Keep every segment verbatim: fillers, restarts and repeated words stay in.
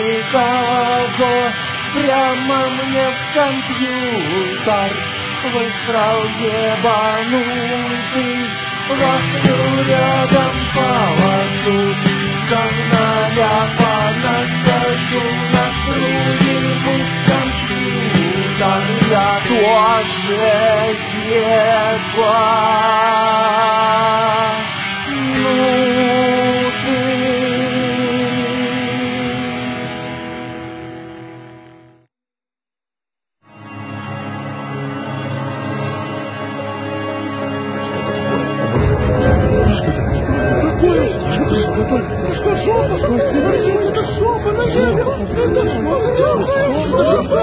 никого. Прямо мне в компьютер высрал ебанутый. Вас рядом положу, говноляпа накажу. Нас руки в компьютер, я тоже ебанутый. Что жопа? Смотрите, это жопа, наверное. Это жопа, это жопа.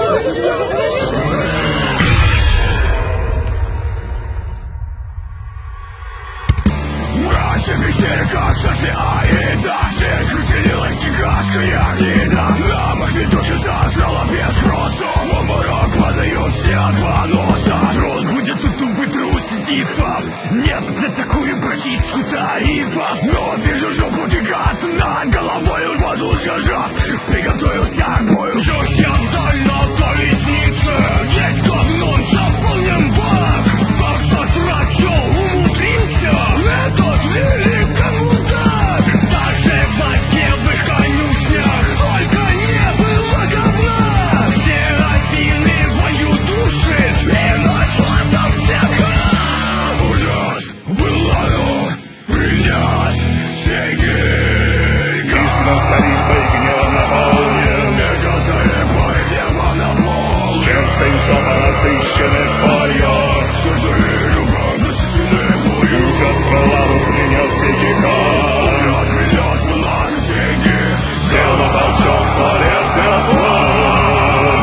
Мрачными сериках засеяет, да, здесь усилилась гигантская гнида. Нам их ведущий засрала без спросу. В обморок падают все два носа. Трус будет тут вытрус сифов. Нет на такую прочистку тарифов. Но вижу жопу гиганта над головой, в воду схожав. Приготовился к бою. Жёстко вдаль на колеснице. Есть говном заполнен бак. Бак сосрать умудрился. Этот великан мудак. Даже в лайфгевых конюшнях только не было говна. Все афины воют души. И ночь влада всех. Ужас, вылану, принять деньги. Истинно царит поигнёл на волне. Между царем поэзием на пол. Сердце и жопа насыщены болью. Сердце и жопа насыщены болью. Ужас вылану, принес деньги. Ужас принес вылану деньги. Сделал волчок туалетный отвод.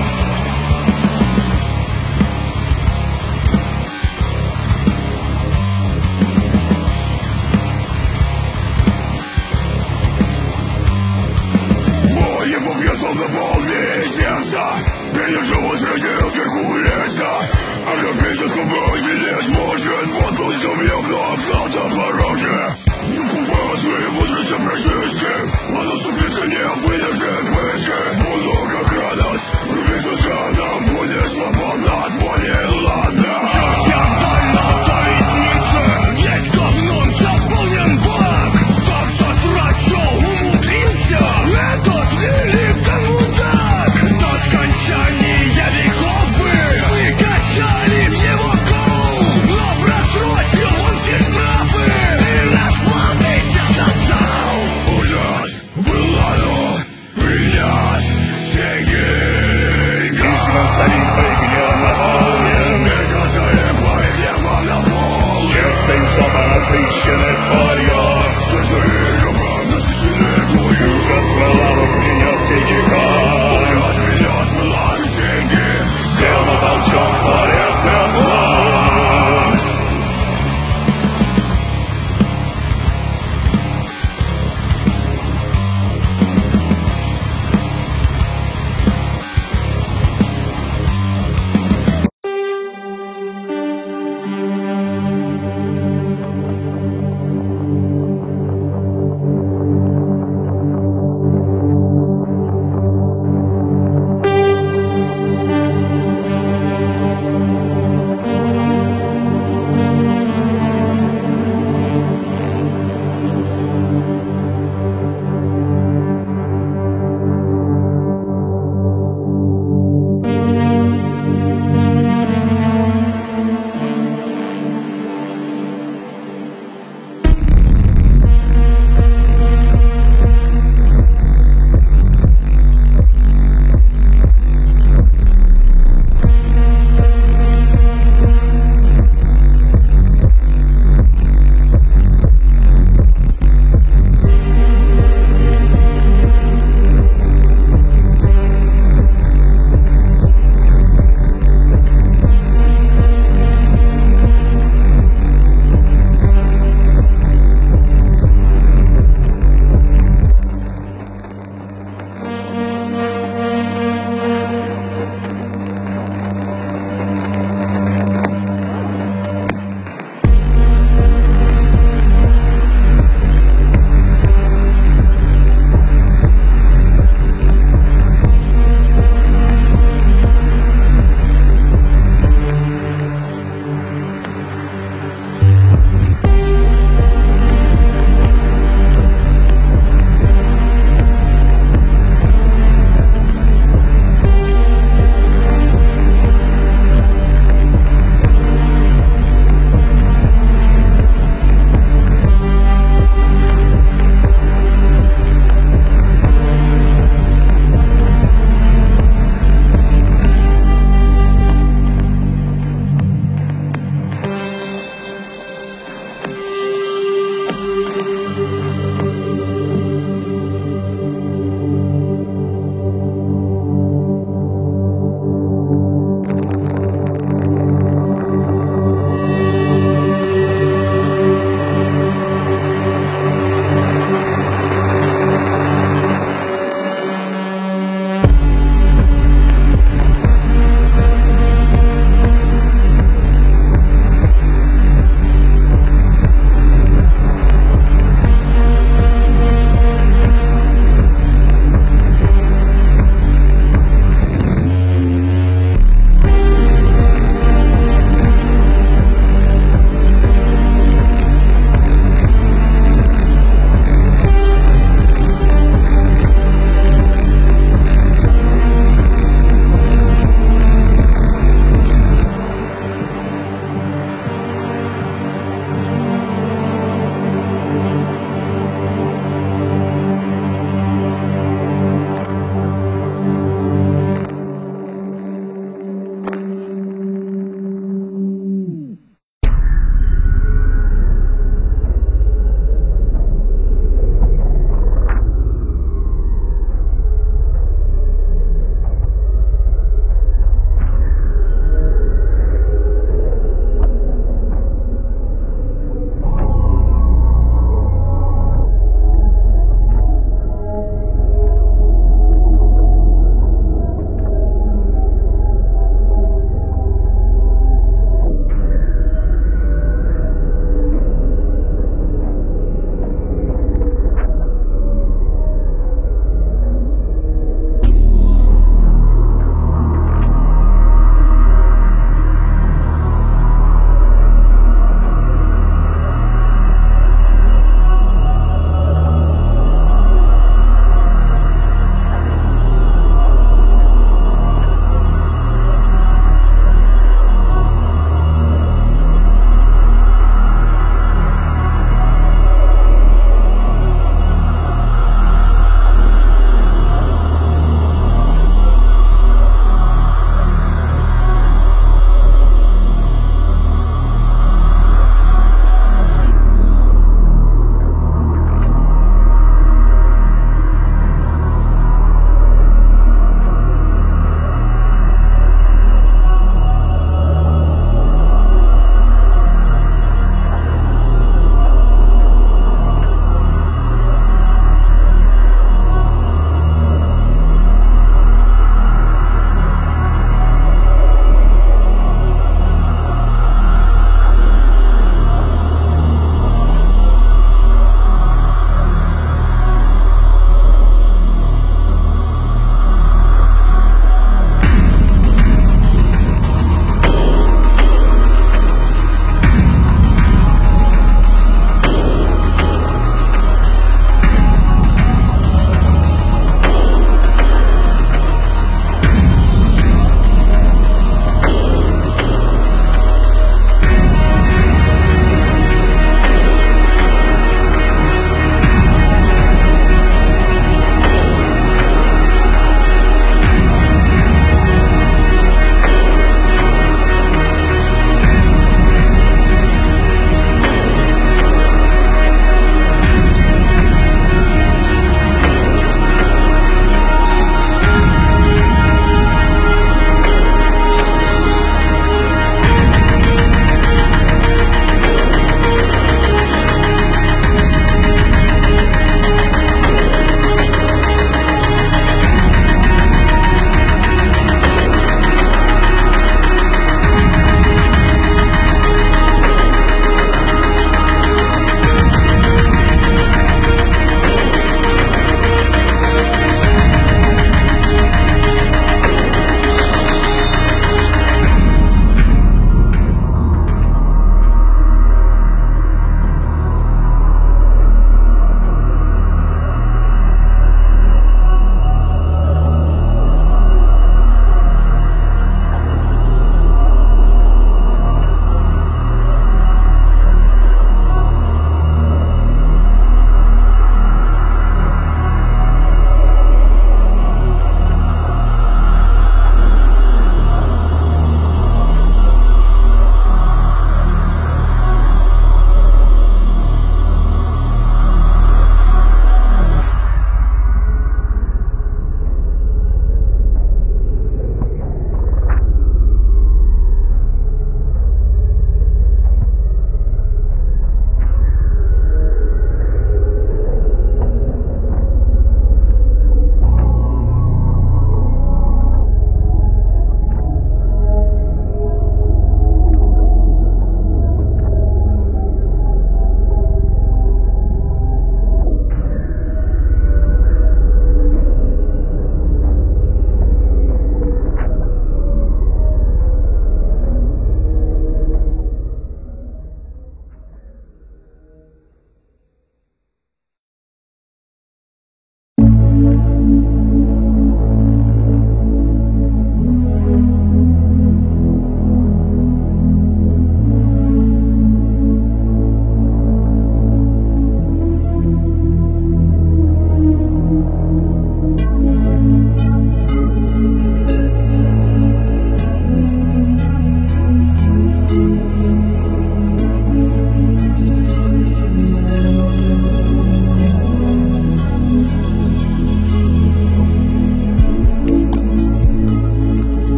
Его бьет словно молния сердца. Меня живот сразил Геркулеса. А как пишет хубой велеть может. Вот пусть убьем, но кто-то пороже. Забываю свои мудрости прочистки. Оно супится, не выдержит пытки. Буду как радость, вижу скандом. Будет свободно от вони, ладно. Жёстко вдаль на колеснице. Есть говном заполнен бак. Так сосрать всё умудрился. Этот великан мудак. До скончания веков бы мы качали в его кол. Но просрочил он все штрафы. И расплаты сейчас достал. Ужас, вылану.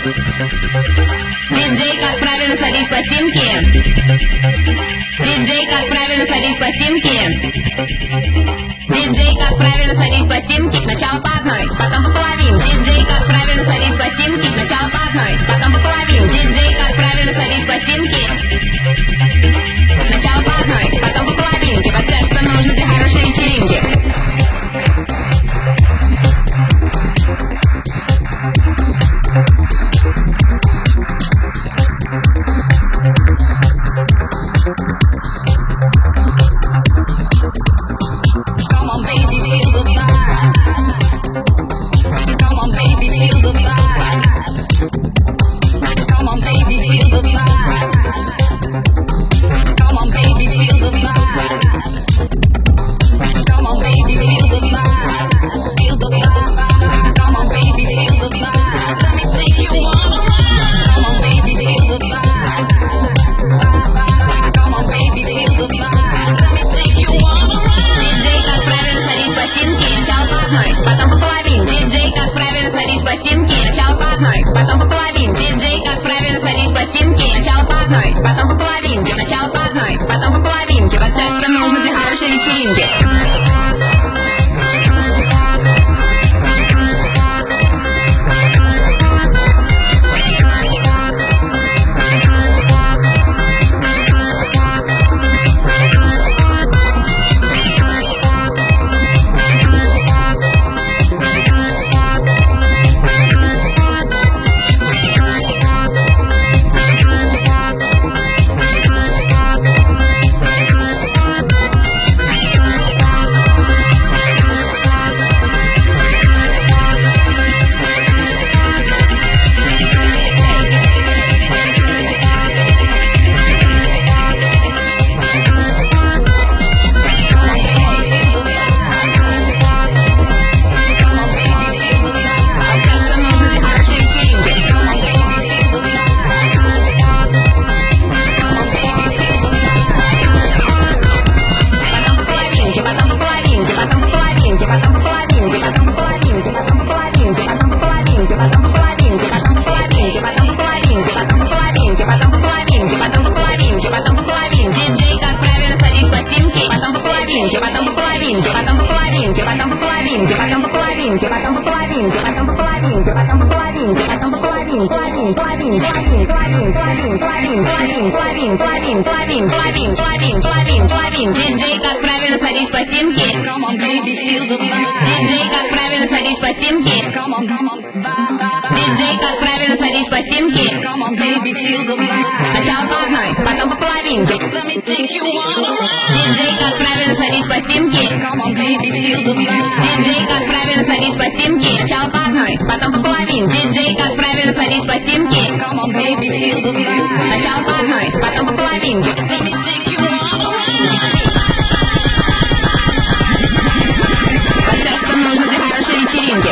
Диджей, как правильно садить пластинки? Диджей, как правильно садить пластинки? Диджей, как правильно садить пластинки? Сначала по одной, потом по половине. Диджей, как правильно садить пластинки? Сначала по одной, потом по половине. Диджей, как правильно садить пластинки? Сначала по одной, потом по половинке. Вот все, что нужно для хорошей вечеринки. Диджей, как правильно садить пластинки? Диджей, как правильно садить пластинки? Диджей, как правильно садить пластинки? Сначала по одной, потом по половинке. Диджей, как правильно садить пластинки? Диджей, как правильно садить пластинки? Сначала по одной, потом по половинке. Диджей, как правильно садить пластинки? Сначала по одной, потом по половинке. Вот все, что нужно для хорошей вечеринки.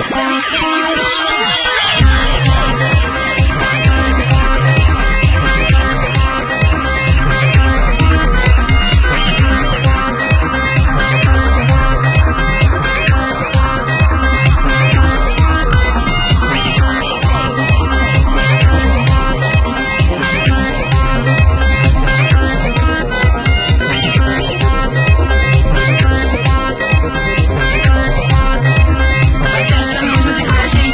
Что нужно для хорошей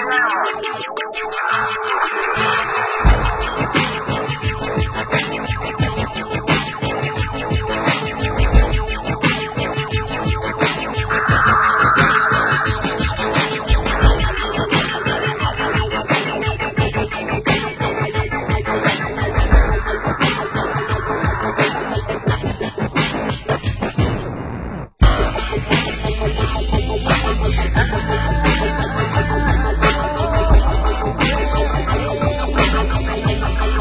We'll be right back.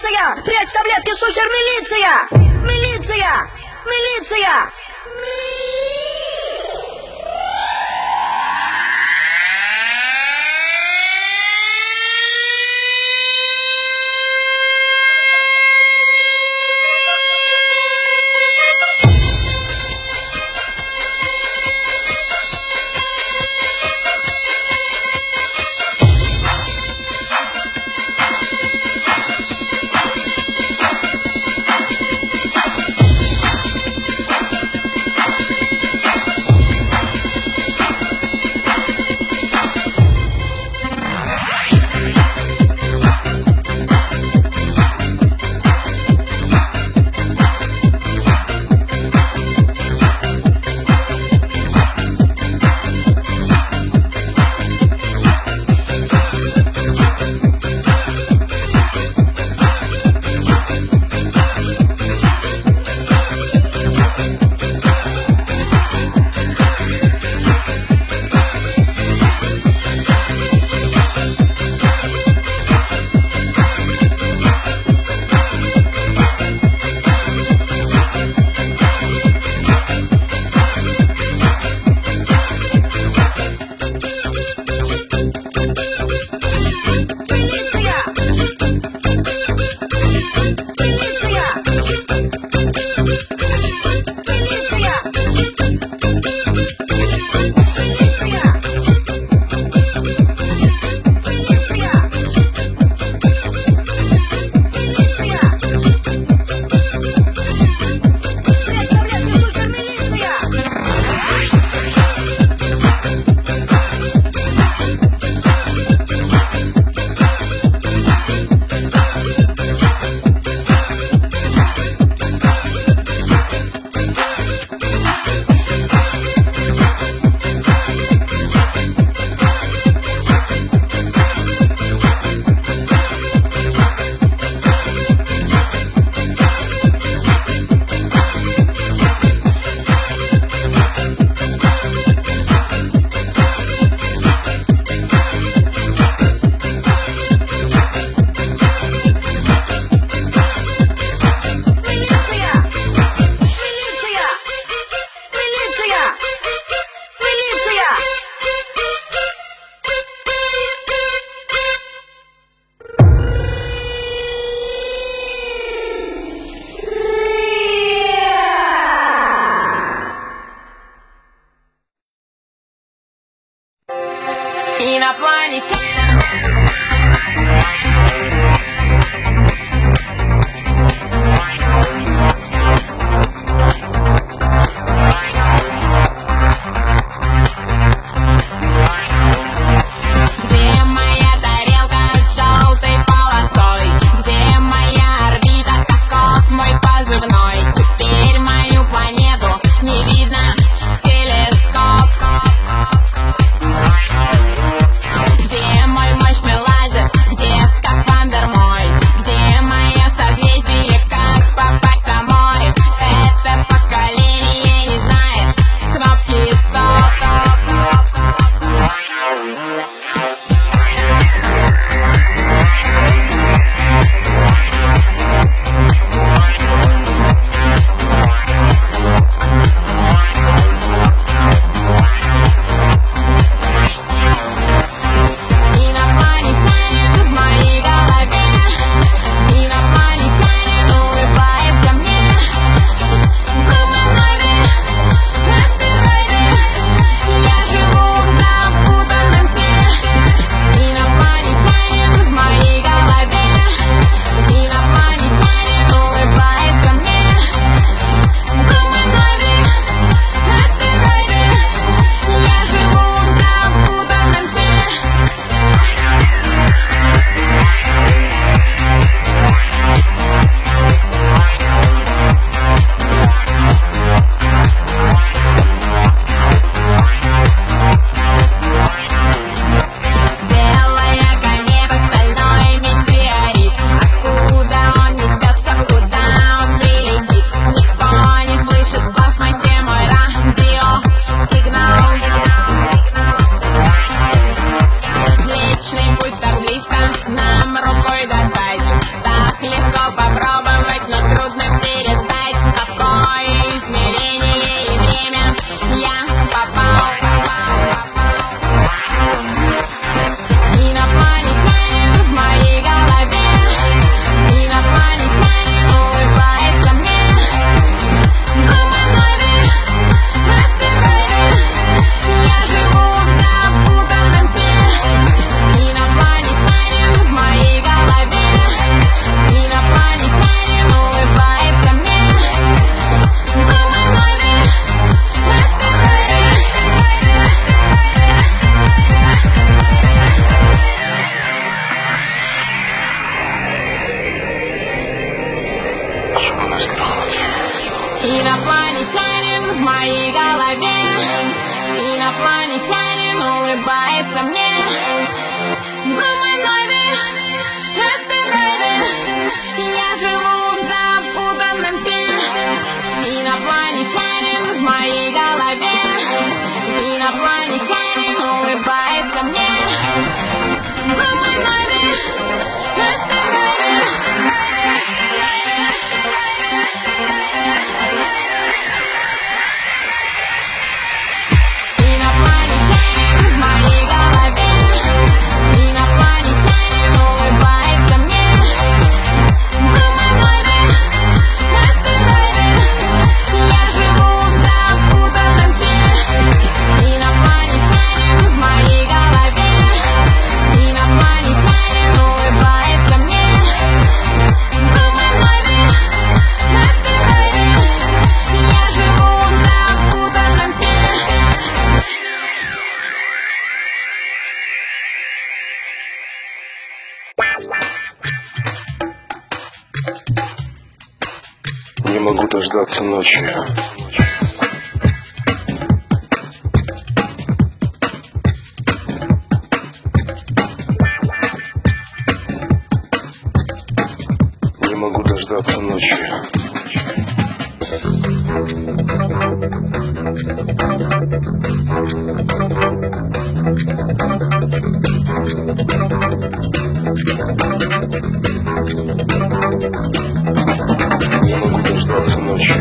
Милиция! Прячь таблетки, сухер, милиция! Милиция! Милиция! Инопланетянин в моей голове, инопланетянин улыбается мне. Гуманоиды, астероиды, я живу в запутанном сне. Инопланетянин в моей голове, инопланетянин улыбается мне. Гуманоиды, астероиды. Инопланетянин в моей голове, инопланетянин улыбается мне. Гуманоиды, астероиды, я живу в запутанном сне. Инопланетянин в моей голове, инопланетянин улыбается мне. Гуманоиды, астероиды, я живу в запутанном сне. Не могу дождаться ночи. Не могу дождаться ночи. Не могу дождаться ночи.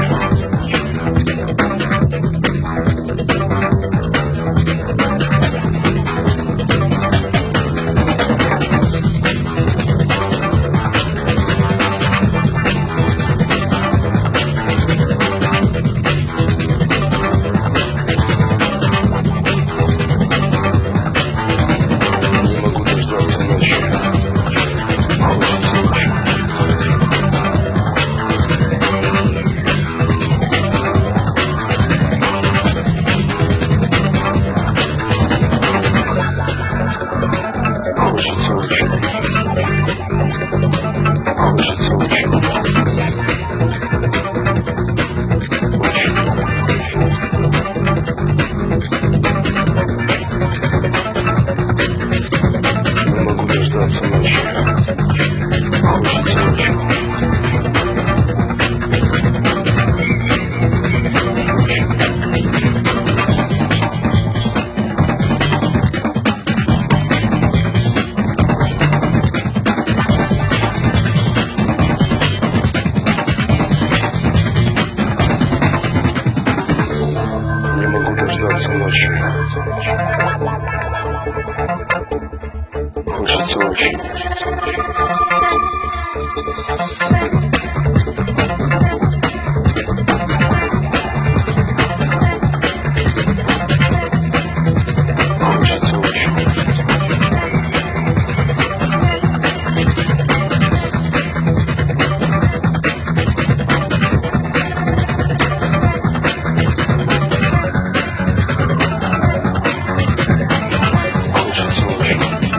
Хочется очень. Хочется очень. Не могу дождаться ночи. Хочется очень. Не могу дождаться ночи. Хочется очень. Хочется очень. Хочется очень.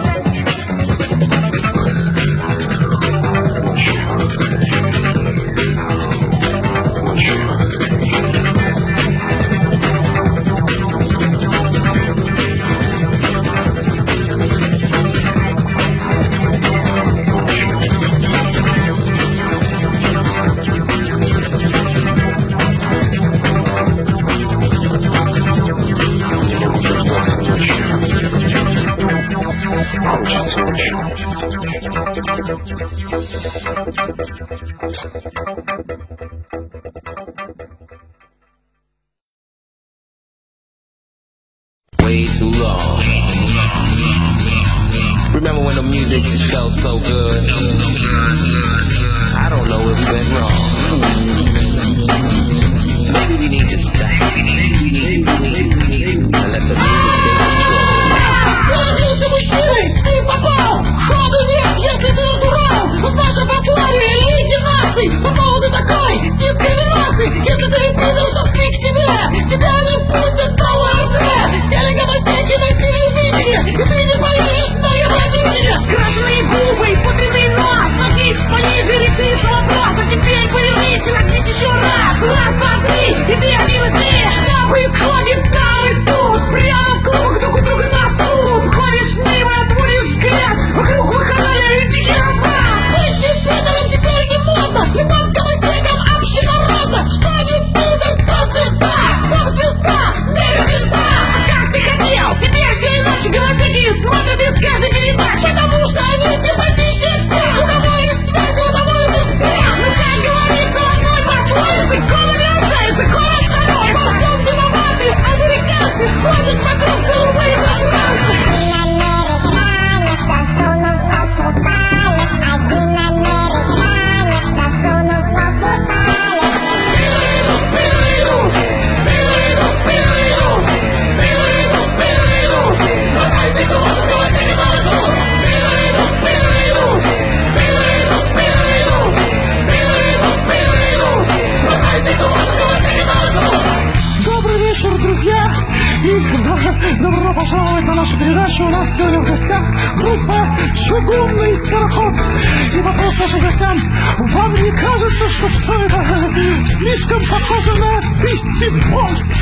Way too long. Remember when the music just felt so good? I don't know if we went wrong. Maybe we need to stop and let the music take control. Родился мужчиной, ты попал! Ходу нет, если ты натурал! Вот наше послание Лиги наций по поводу такой дискриминации. Если ты пидор, то фиг себе! Тебя не пустят на ОРТ! Телекомосеки на телевидении! И ты не поверишь на Евровидение! Крашеные губы, пудренный нос, но весь пониже решит вопрос. А теперь повернись и нагнись еще раз! Раз, два, три! скороход. И вопрос нашим гостям: вам не кажется, что все это слишком похоже на пистимос?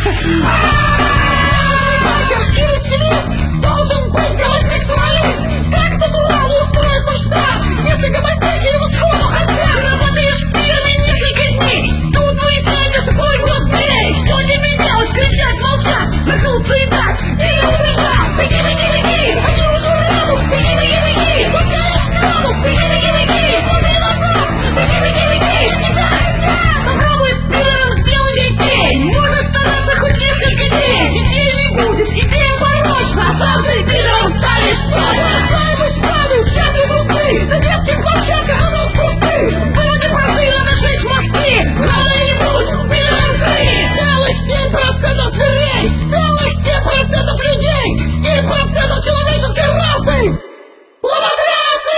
Байкер или стилист должен быть гомосексуалист. Как натурально устроиться в штат, если гомосеки его сходу хотят? Ты работаешь в фирме несколько дней, тут выясняете, что твой быстрее. Что тебе делать? Кричать, молчать, нагнуться и так, или убежать? Беги, беги, беги, они уже рядом. Беги, беги, беги, пускай их станут. Беги, беги, беги, смотри назад. Беги, беги, беги, если так хотят. Попробуй с пидором сделать детей. Можешь стараться хоть несколько дней. Детей не будет, идея порочна. Сам ты пидором станешь точно. Что-нибудь падают, если трусы. На детских площадках рвут кусты. Люди простые, надо жечь мосты. Главное не будь пидором ты. Целых семь процентов зверей, целых семь процентов людей, семь процентов человеческой расы. Лоботрясы!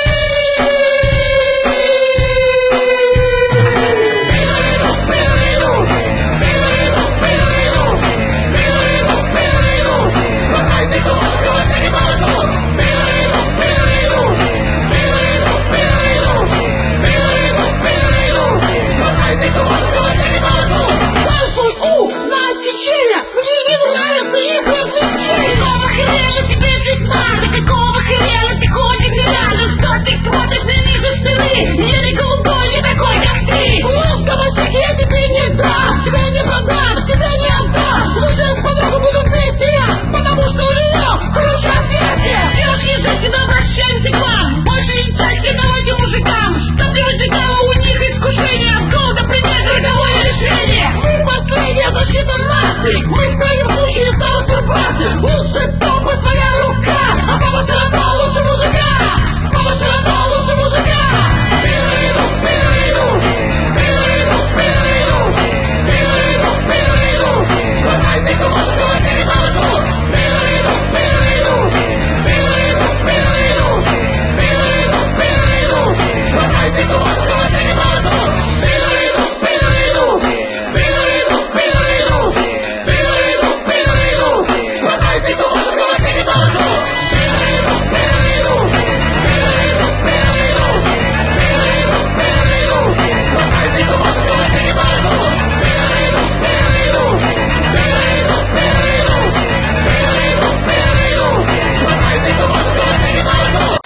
Мне не нравятся их развлечения. Какого хрена тебе весна? Да какого хрена ты ходишь рядом? Что ты смотришь на ниже спины? Я не голубой, не такой, как ты. Слышь, гомосек, я тебе не дам. Себя не продам, себя не отдам. Лучше с подругой буду вместе я, потому что у нее хорошее отверстие. Девушки и женщины, обращаемся к вам. Больше и чаще давайте мужикам, чтоб не возникало у них искушение от голода принять роковое решение. Мы последняя защита нации. Мы в крайнем случае за мастурбацию. Лучше попа своя рука, а папа все равно лучше мужика. Папа все равно лучше мужика. Пидориду, пидориду, пидориду, пидориду, пидориду, пидориду. Спасайся, кто может говорить, не надо тут. Пидориду, пидориду, пидориду, пидориду, пидориду, пидориду. Спасайся, кто может говорить, не надо тут. Пидориду, пидориду, пидориду, пидориду, пидориду, пидориду. Спасайся, кто может говорить, не надо тут. Пидориду, пидориду, пидориду, пидориду, пидориду, пидориду. Спасайся, кто может говорить, не надо тут. Пидориду, пидориду, пидориду, пидориду, пидориду, пидориду. Спасайся, кто может говорить, не надо тут.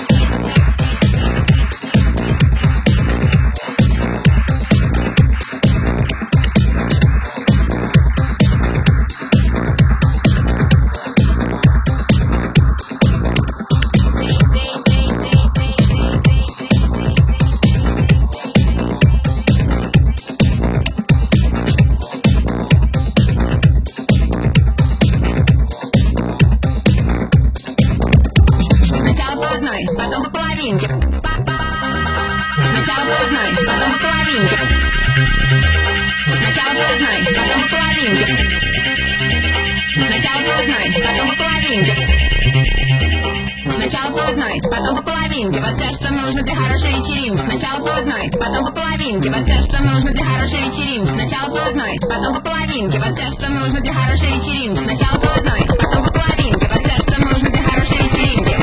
Сначала по одной, потом по половинке. Сначала по одной, потом по половинке. Сначала по одной, потом по половинке. Сначала по одной, потом по половинке. Сначала по одной, потом по половинке. Вот все, что нужно для хорошей вечеринки. Сначала по одной, потом по половинке. Вот все, что нужно для хорошей вечеринки. Сначала по одной, потом по половинке. Вот все, что нужно для хорошей вечеринки. Сначала по одной, потом по половинке. Вот все, что нужно для хорошей вечеринки.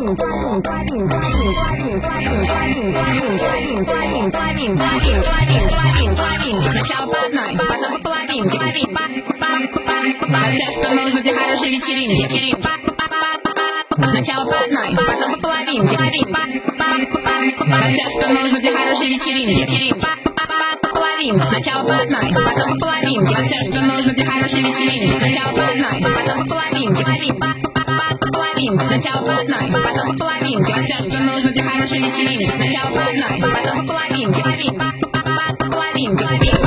Сначала по одной, потом по половинке. Процесс, что нужно для хорошей вечеринки. Сначала по одной, потом по половинке. Процесс, что нужно для хорошей вечеринки. Сначала по одной, потом по половинке. Процесс, что нужно для хорошей вечеринки. Сначала по одной, потом по половинке. Сначала по одной, потом по половинке. Процесс, что нужно для хорошей вечеринки. Сначала по одной, потом по половинке. Половинке.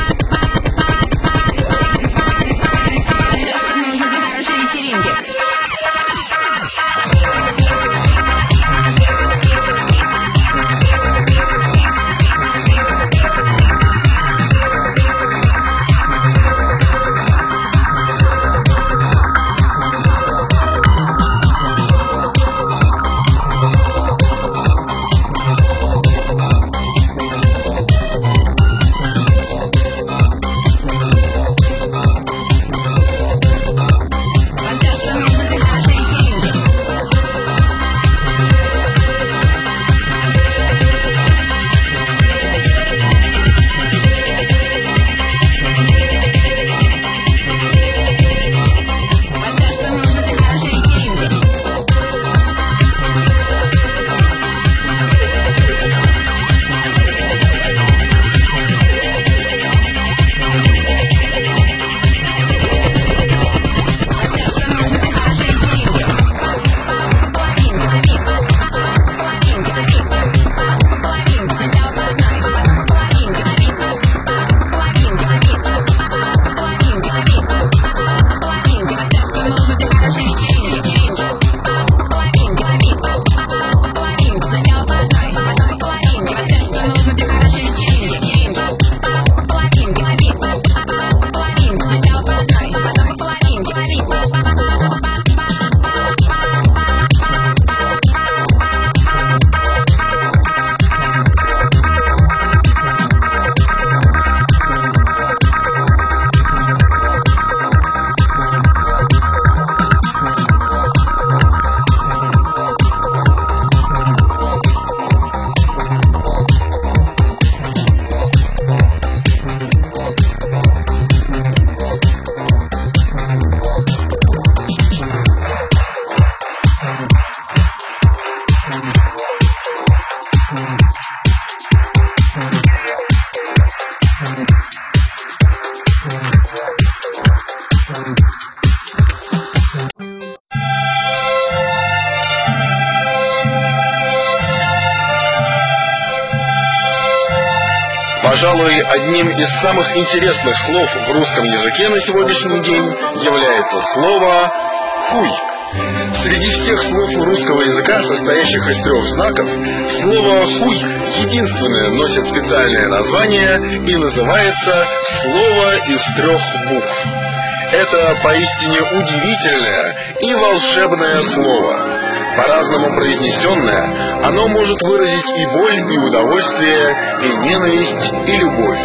Пожалуй, одним из самых интересных слов в русском языке на сегодняшний день является слово «хуй». Среди всех слов русского языка, состоящих из трех знаков, слово «хуй» единственное носит специальное название и называется «слово из трех букв». Это поистине удивительное и волшебное слово. По-разному произнесенное, оно может выразить и боль, и удовольствие, и ненависть, и любовь.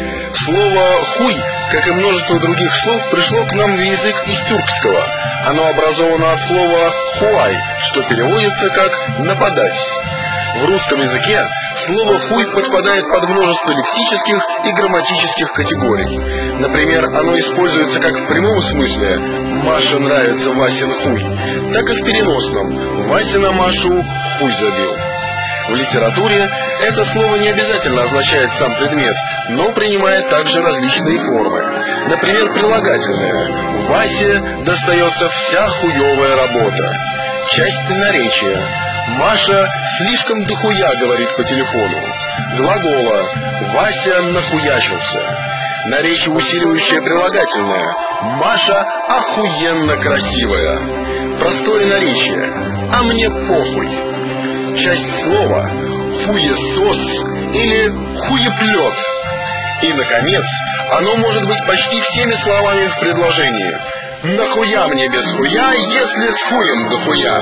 Слово «хуй», как и множество других слов, пришло к нам в язык из тюркского. Оно образовано от слова «хуай», что переводится как «нападать». В русском языке слово «хуй» подпадает под множество лексических и грамматических категорий. Например, оно используется как в прямом смысле «Маше нравится Васин хуй», так и в переносном «Вася на Машу хуй забил». В литературе это слово не обязательно означает сам предмет, но принимает также различные формы. Например, прилагательное «Васе достается вся хуевая работа». Часть наречия «Маша слишком дохуя говорит по телефону». Глагола «Вася нахуячился». Наречие усиливающее прилагательное «Маша охуенно красивая». Простое наречие «А мне похуй». Часть слова «хуесос» или «хуеплет». И, наконец, оно может быть почти всеми словами в предложении. «Нахуя мне без хуя, если с хуем дохуя?»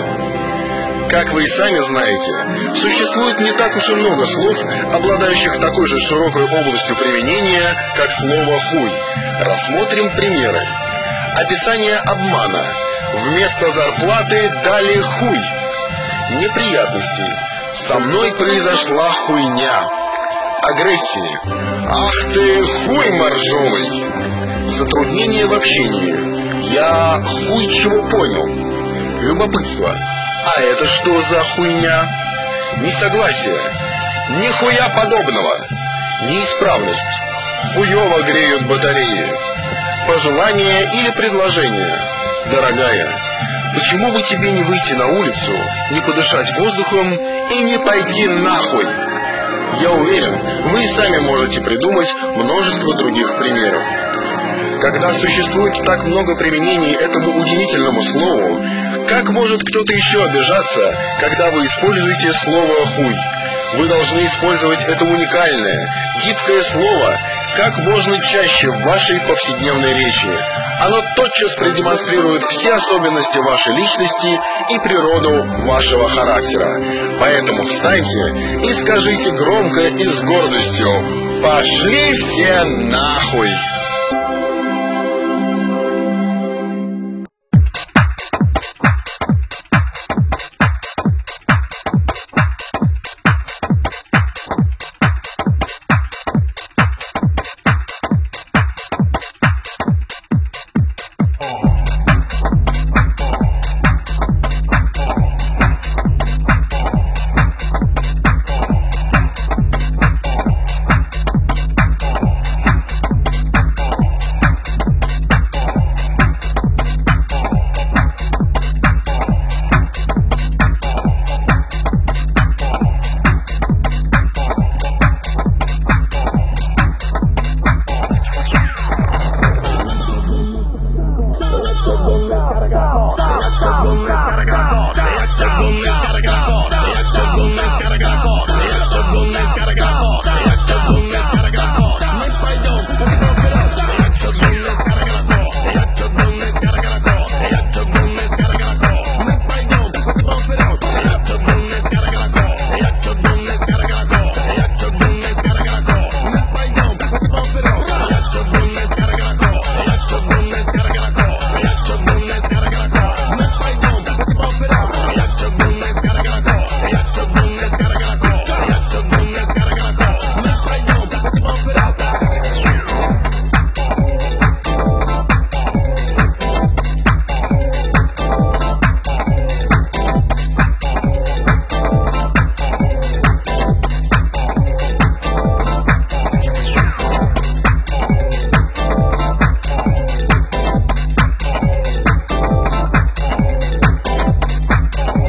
Как вы и сами знаете, существует не так уж и много слов, обладающих такой же широкой областью применения, как слово «хуй». Рассмотрим примеры. Описание обмана. Вместо зарплаты дали хуй. неприятностей. Со мной произошла хуйня. Агрессии. Ах ты хуй моржовый. Затруднение в общении. Я хуй чего понял. Любопытство. А это что за хуйня? Несогласие. Нихуя подобного. Неисправность. Хуёво греют батареи. Пожелание или предложение. Дорогая, почему бы тебе не выйти на улицу, не подышать воздухом и не пойти нахуй? Я уверен, вы и сами можете придумать множество других примеров. Когда существует так много применений этому удивительному слову, как может кто-то еще обижаться, когда вы используете слово «хуй»? Вы должны использовать это уникальное, гибкое слово как можно чаще в вашей повседневной речи. Оно тотчас продемонстрирует все особенности вашей личности и природу вашего характера. Поэтому встаньте и скажите громко и с гордостью: «Пошли все нахуй!»